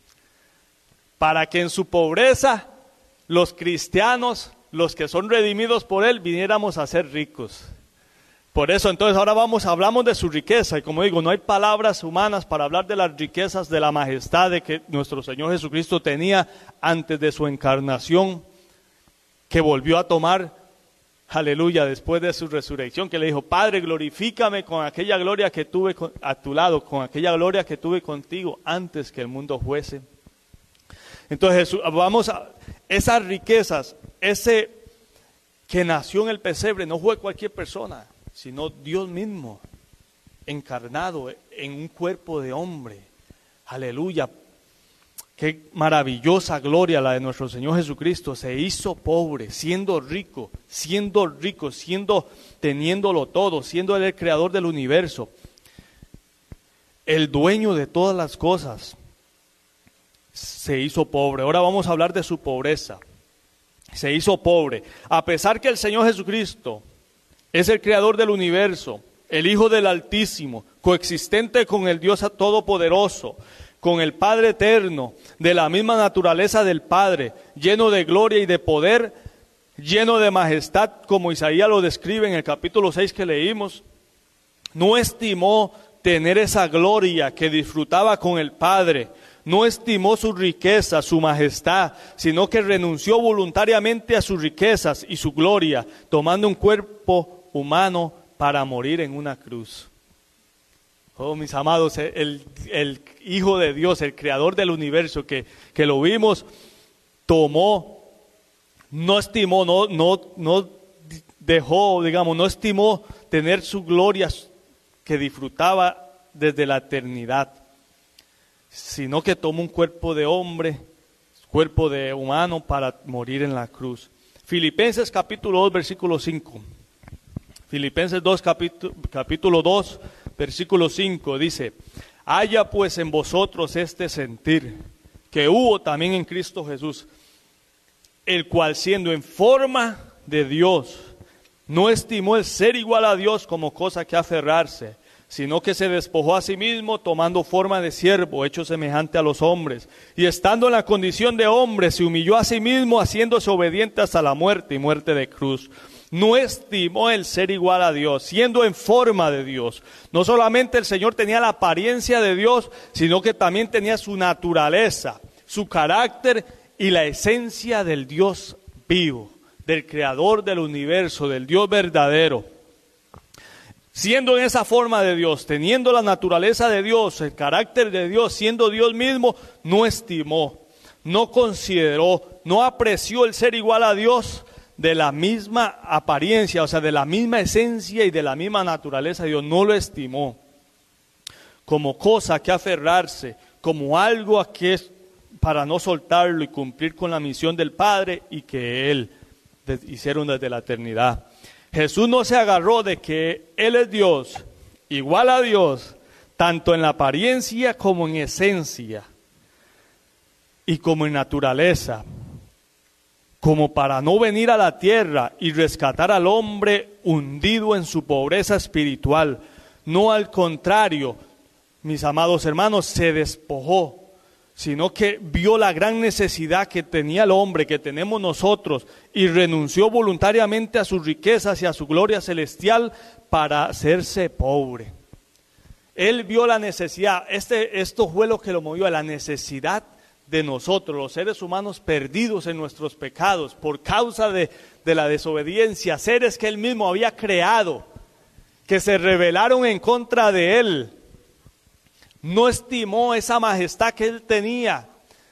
A: Para que en su pobreza, los cristianos, los que son redimidos por Él, viniéramos a ser ricos. Por eso entonces ahora hablamos de su riqueza, y como digo, no hay palabras humanas para hablar de las riquezas, de la majestad de que nuestro Señor Jesucristo tenía antes de su encarnación, que volvió a tomar, aleluya, después de su resurrección, que le dijo, Padre, glorifícame con aquella gloria que tuve a tu lado, con aquella gloria que tuve contigo antes que el mundo fuese. Entonces Jesús, esas riquezas, ese que nació en el pesebre, no fue cualquier persona. sino Dios mismo, encarnado en un cuerpo de hombre. Aleluya. Qué maravillosa gloria la de nuestro Señor Jesucristo. Se hizo pobre, teniéndolo todo, siendo Él el creador del universo, el dueño de todas las cosas. Se hizo pobre. Ahora vamos a hablar de su pobreza. Se hizo pobre. A pesar que el Señor Jesucristo es el creador del universo, el Hijo del Altísimo, coexistente con el Dios Todopoderoso, con el Padre eterno, de la misma naturaleza del Padre, lleno de gloria y de poder, lleno de majestad, como Isaías lo describe en el capítulo 6 que leímos, no estimó tener esa gloria que disfrutaba con el Padre, no estimó su riqueza, su majestad, sino que renunció voluntariamente a sus riquezas y su gloria, tomando un cuerpo humano para morir en una cruz. Oh, mis amados, el Hijo de Dios, el creador del universo, que lo vimos, tomó, no estimó, no dejó, digamos, no estimó tener su gloria que disfrutaba desde la eternidad, sino que tomó un cuerpo de hombre, cuerpo de humano para morir en la cruz. Filipenses capítulo 2, versículo 5. Filipenses 2, capítulo 2, versículo 5 dice: haya pues en vosotros este sentir que hubo también en Cristo Jesús, el cual siendo en forma de Dios, no estimó el ser igual a Dios como cosa que aferrarse, sino que se despojó a sí mismo, tomando forma de siervo, hecho semejante a los hombres, y estando en la condición de hombre, se humilló a sí mismo, haciéndose obediente hasta la muerte y muerte de cruz. No estimó el ser igual a Dios, siendo en forma de Dios. No solamente el Señor tenía la apariencia de Dios, sino que también tenía su naturaleza, su carácter y la esencia del Dios vivo, del creador del universo, del Dios verdadero. Siendo en esa forma de Dios, teniendo la naturaleza de Dios, el carácter de Dios, siendo Dios mismo, no estimó, no consideró, no apreció el ser igual a Dios de la misma apariencia, o sea, de la misma esencia y de la misma naturaleza de Dios. No lo estimó como cosa que aferrarse, como algo a que es para no soltarlo y cumplir con la misión del Padre y que Él hicieron desde la eternidad. Jesús no se agarró de que Él es Dios, igual a Dios, tanto en la apariencia como en esencia y como en naturaleza, como para no venir a la tierra y rescatar al hombre hundido en su pobreza espiritual. No, al contrario, mis amados hermanos, se despojó, sino que vio la gran necesidad que tenía el hombre, que tenemos nosotros, y renunció voluntariamente a sus riquezas y a su gloria celestial para hacerse pobre. Él vio la necesidad, esto fue lo que lo movió, a la necesidad de nosotros, los seres humanos perdidos en nuestros pecados, por causa de la desobediencia, seres que Él mismo había creado, que se rebelaron en contra de Él. No estimó esa majestad que Él tenía,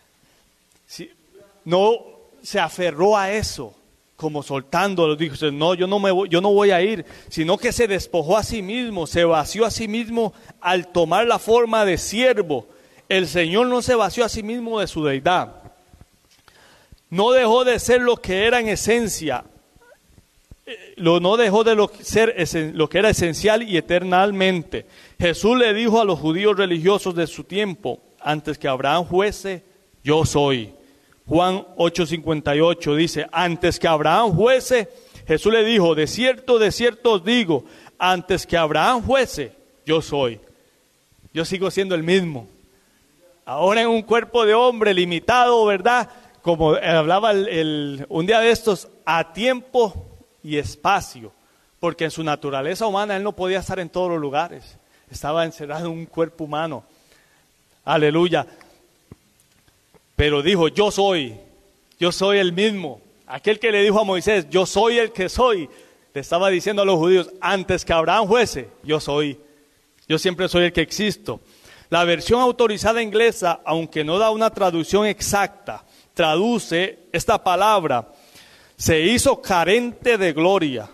A: no se aferró a eso, como soltándolo, dijo, no, yo no voy a ir, sino que se despojó a sí mismo, se vació a sí mismo al tomar la forma de siervo. El Señor no se vació a sí mismo de su deidad, no dejó de ser lo que era en esencia, no dejó de ser lo que era esencial y eternalmente. Jesús le dijo a los judíos religiosos de su tiempo: antes que Abraham fuese, yo soy. Juan 8:58 dice: antes que Abraham fuese, Jesús le dijo: de cierto os digo, antes que Abraham fuese, yo soy. Yo sigo siendo el mismo. Ahora en un cuerpo de hombre limitado, ¿verdad? Como hablaba un día de estos, a tiempo y espacio, porque en su naturaleza humana Él no podía estar en todos los lugares, estaba encerrado en un cuerpo humano. Aleluya. Pero dijo: yo soy el mismo. Aquel que le dijo a Moisés: yo soy el que soy, le estaba diciendo a los judíos: antes que Abraham fuese, yo soy. Yo siempre soy el que existo. La versión autorizada inglesa, aunque no da una traducción exacta, traduce esta palabra: se hizo carente de gloria,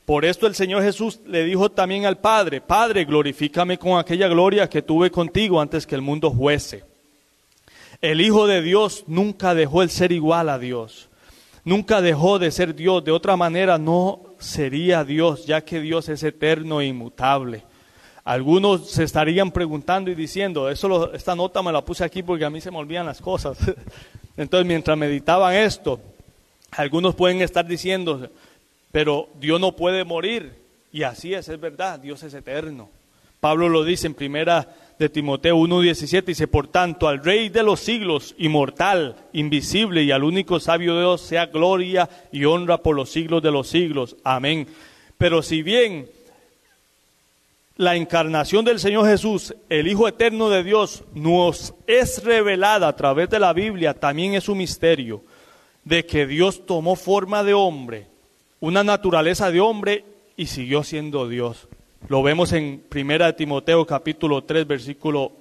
A: Por esto el Señor Jesús le dijo también al Padre: Padre, glorifícame con aquella gloria que tuve contigo antes que el mundo fuese. El Hijo de Dios nunca dejó el ser igual a Dios. Nunca dejó de ser Dios. De otra manera no sería Dios, ya que Dios es eterno e inmutable. Algunos se estarían preguntando y diciendo, esta nota me la puse aquí porque a mí se me olvidan las cosas. Entonces, mientras meditaban esto, algunos pueden estar diciendo, pero Dios no puede morir. Y así es verdad, Dios es eterno. Pablo lo dice en primera de Timoteo 1:17, dice: por tanto, al Rey de los siglos, inmortal, invisible, y al único sabio de Dios, sea gloria y honra por los siglos de los siglos. Amén. Pero si bien la encarnación del Señor Jesús, el Hijo eterno de Dios, nos es revelada a través de la Biblia, también es un misterio de que Dios tomó forma de hombre, una naturaleza de hombre, y siguió siendo Dios. Lo vemos en 1 Timoteo capítulo 3, versículo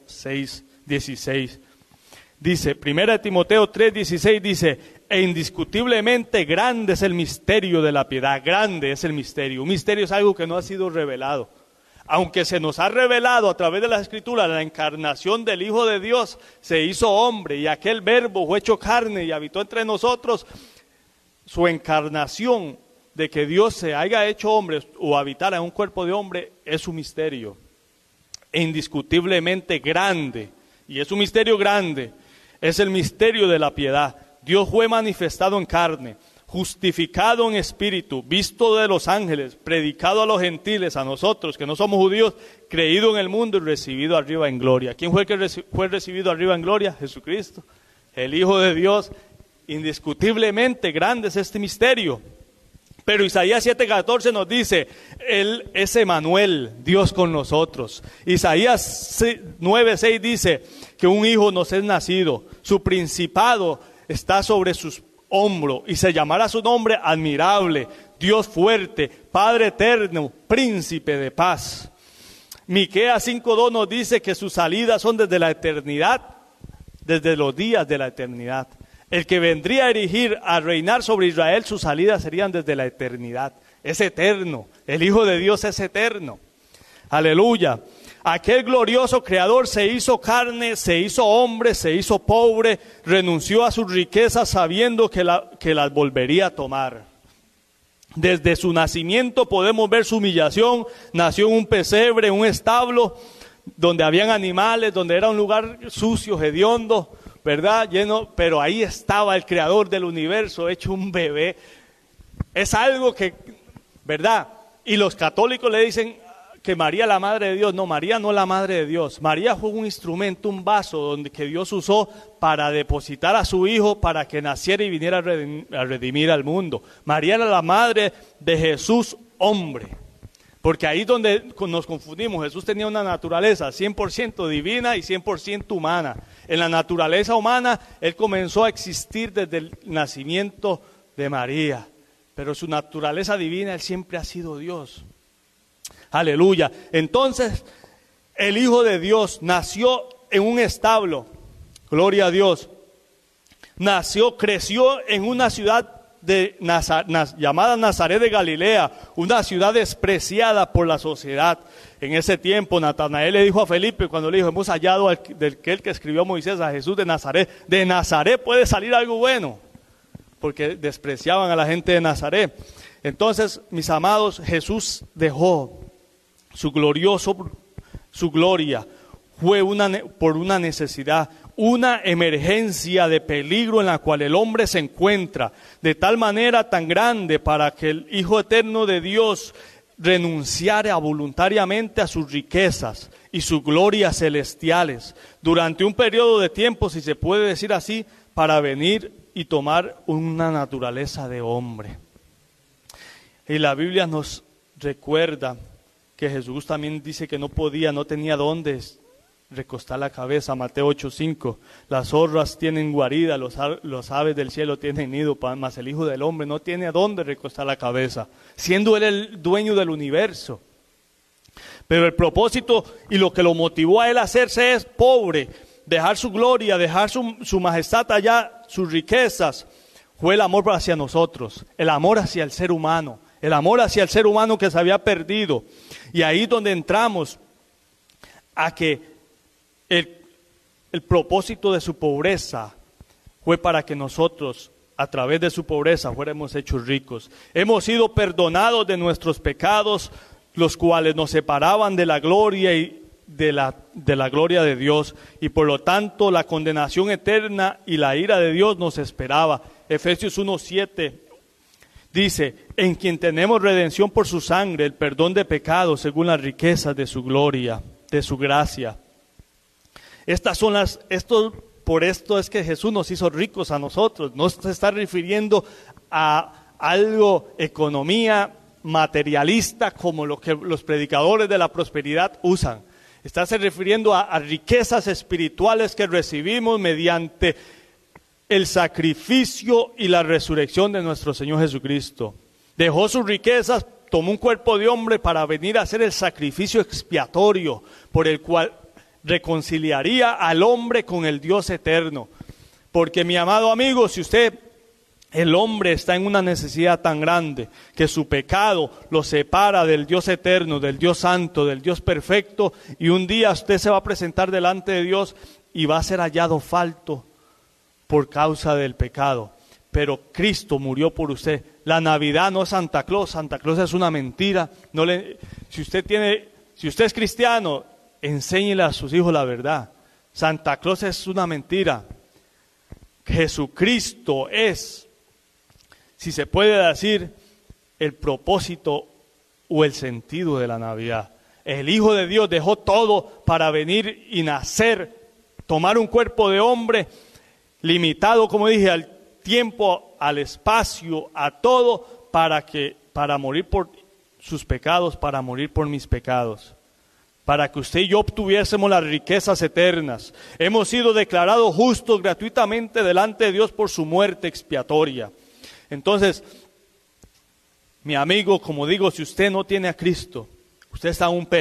A: 16. Dice, 1 Timoteo 3:16 dice: e indiscutiblemente grande es el misterio de la piedad. Grande es el misterio. Un misterio es algo que no ha sido revelado. Aunque se nos ha revelado a través de la Escritura la encarnación del Hijo de Dios, se hizo hombre, y aquel verbo fue hecho carne y habitó entre nosotros. Su encarnación, de que Dios se haya hecho hombre o habitara en un cuerpo de hombre, es un misterio indiscutiblemente grande, y es un misterio grande, es el misterio de la piedad. Dios fue manifestado en carne, justificado en espíritu, visto de los ángeles, predicado a los gentiles, a nosotros que no somos judíos, creído en el mundo y recibido arriba en gloria. ¿Quién fue el que fue recibido arriba en gloria? Jesucristo, el Hijo de Dios. Indiscutiblemente grande es este misterio. Pero Isaías 7:14 nos dice, Él es Emmanuel, Dios con nosotros. Isaías 9:6 dice que un hijo nos es nacido, su principado está sobre sus hombros, y se llamará su nombre admirable, Dios fuerte, Padre eterno, príncipe de paz. Miqueas 5:2 nos dice que sus salidas son desde la eternidad, desde los días de la eternidad. El que vendría a erigir, a reinar sobre Israel, sus salidas serían desde la eternidad. Es eterno, el Hijo de Dios es eterno. Aleluya. Aquel glorioso Creador se hizo carne, se hizo hombre, se hizo pobre, renunció a sus riquezas sabiendo que las volvería a tomar. Desde su nacimiento podemos ver su humillación. Nació en un pesebre, en un establo, donde habían animales, donde era un lugar sucio, hediondo, ¿verdad? Lleno, pero ahí estaba el Creador del universo, hecho un bebé. Es algo que, ¿verdad? Y los católicos le dicen que María la madre de Dios. No, María no es la madre de Dios. María fue un instrumento, un vaso que Dios usó para depositar a su Hijo para que naciera y viniera a redimir al mundo. María era la madre de Jesús, hombre. Porque ahí es donde nos confundimos. Jesús tenía una naturaleza 100% divina y 100% humana. En la naturaleza humana, Él comenzó a existir desde el nacimiento de María. Pero su naturaleza divina, Él siempre ha sido Dios. Aleluya. Entonces, el Hijo de Dios nació en un establo. Gloria a Dios. Creció en una ciudad llamada Nazaret de Galilea, una ciudad despreciada por la sociedad. En ese tiempo Natanael le dijo a Felipe, cuando le dijo: hemos hallado del que escribió Moisés, a Jesús de Nazaret. De Nazaret puede salir algo bueno, porque despreciaban a la gente de Nazaret. Entonces, mis amados, Jesús dejó su gloria, fue por una necesidad, una emergencia de peligro en la cual el hombre se encuentra, de tal manera tan grande para que el Hijo eterno de Dios renunciara voluntariamente a sus riquezas y sus glorias celestiales durante un periodo de tiempo, si se puede decir así, para venir y tomar una naturaleza de hombre. Y la Biblia nos recuerda que Jesús también dice que no tenía dónde recostar la cabeza. Mateo 8:5, las zorras tienen guarida, los aves del cielo tienen nido, mas el Hijo del Hombre no tiene a dónde recostar la cabeza, siendo Él el dueño del universo. Pero el propósito y lo que lo motivó a Él a hacerse es pobre, dejar su gloria, dejar su majestad allá, sus riquezas, fue el amor hacia nosotros, el amor hacia el ser humano, el amor hacia el ser humano que se había perdido. Y ahí es donde entramos a que el propósito de su pobreza fue para que nosotros, a través de su pobreza, fuéramos hechos ricos. Hemos sido perdonados de nuestros pecados, los cuales nos separaban de la gloria y de la gloria de Dios, y por lo tanto la condenación eterna y la ira de Dios nos esperaba. Efesios 1:7 dice: en quien tenemos redención por su sangre, el perdón de pecados según las riquezas de su gloria, de su gracia. Por esto es que Jesús nos hizo ricos a nosotros. No se está refiriendo a algo, economía materialista, como lo que los predicadores de la prosperidad usan. Está se refiriendo a riquezas espirituales que recibimos mediante el sacrificio y la resurrección de nuestro Señor Jesucristo. Dejó sus riquezas, tomó un cuerpo de hombre para venir a hacer el sacrificio expiatorio por el cual reconciliaría al hombre con el Dios eterno. Porque, mi amado amigo, si el hombre está en una necesidad tan grande que su pecado lo separa del Dios eterno, del Dios santo, del Dios perfecto, y un día usted se va a presentar delante de Dios y va a ser hallado falto por causa del pecado. Pero Cristo murió por usted. La Navidad no es Santa Claus. Santa Claus es una mentira. Si usted es cristiano, enséñele a sus hijos la verdad. Santa Claus es una mentira. Jesucristo es, si se puede decir, el propósito o el sentido de la Navidad. El Hijo de Dios dejó todo para venir y nacer, tomar un cuerpo de hombre limitado, como dije, al tiempo, al espacio, a todo, para morir por sus pecados, para morir por mis pecados, para que usted y yo obtuviésemos las riquezas eternas. Hemos sido declarados justos gratuitamente delante de Dios por su muerte expiatoria. Entonces, mi amigo, como digo, si usted no tiene a Cristo, usted está en un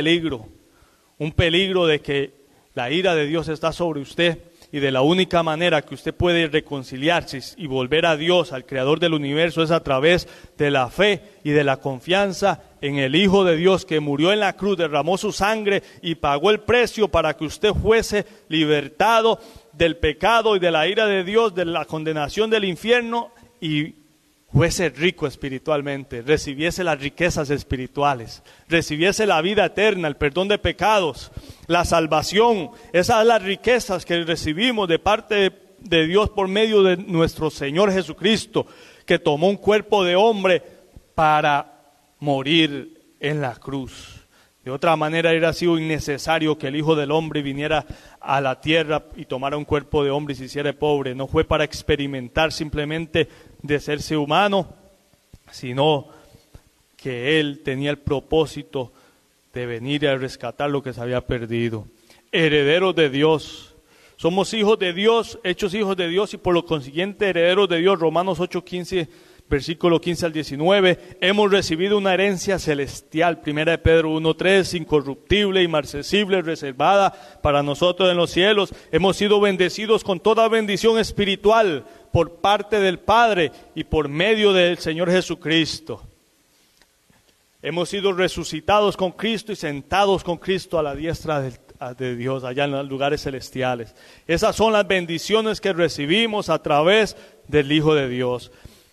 A: peligro de que la ira de Dios está sobre usted, y de la única manera que usted puede reconciliarse y volver a Dios, al Creador del universo, es a través de la fe y de la confianza en el Hijo de Dios que murió en la cruz, derramó su sangre y pagó el precio para que usted fuese libertado del pecado y de la ira de Dios, de la condenación del infierno, y fuese rico espiritualmente, recibiese las riquezas espirituales, recibiese la vida eterna, el perdón de pecados, la salvación. Esas son las riquezas que recibimos de parte de Dios por medio de nuestro Señor Jesucristo, que tomó un cuerpo de hombre para morir en la cruz. De otra manera hubiera sido innecesario que el Hijo del Hombre viniera a la tierra y tomara un cuerpo de hombre y se hiciera pobre. No fue para experimentar simplemente de serse humano, sino que Él tenía el propósito de venir a rescatar lo que se había perdido. Herederos de Dios. Somos hijos de Dios, hechos hijos de Dios y por lo consiguiente herederos de Dios. Romanos 8:15. Versículo 15 al 19, hemos recibido una herencia celestial, 1 Pedro 1:3, incorruptible, inmarcesible, reservada para nosotros en los cielos. Hemos sido bendecidos con toda bendición espiritual por parte del Padre y por medio del Señor Jesucristo. Hemos sido resucitados con Cristo y sentados con Cristo a la diestra de Dios, allá en los lugares celestiales. Esas son las bendiciones que recibimos a través del Hijo de Dios.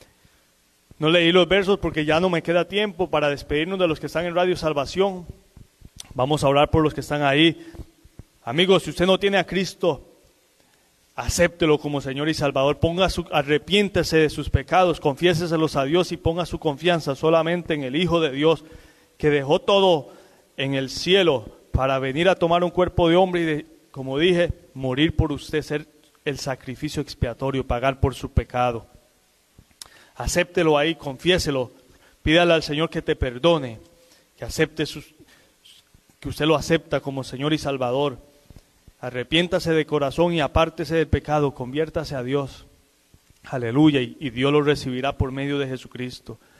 A: No leí los versos porque ya no me queda tiempo para despedirnos de los que están en Radio Salvación. Vamos a orar por los que están ahí. Amigos, si usted no tiene a Cristo, acéptelo como Señor y Salvador. Arrepiéntese de sus pecados, confiéseselos a Dios y ponga su confianza solamente en el Hijo de Dios, que dejó todo en el cielo para venir a tomar un cuerpo de hombre y, como dije, morir por usted, ser el sacrificio expiatorio, pagar por su pecado. Acéptelo ahí, confiéselo, pídale al Señor que te perdone, que usted lo acepta como Señor y Salvador. Arrepiéntase de corazón y apártese del pecado, conviértase a Dios. Aleluya, y Dios lo recibirá por medio de Jesucristo.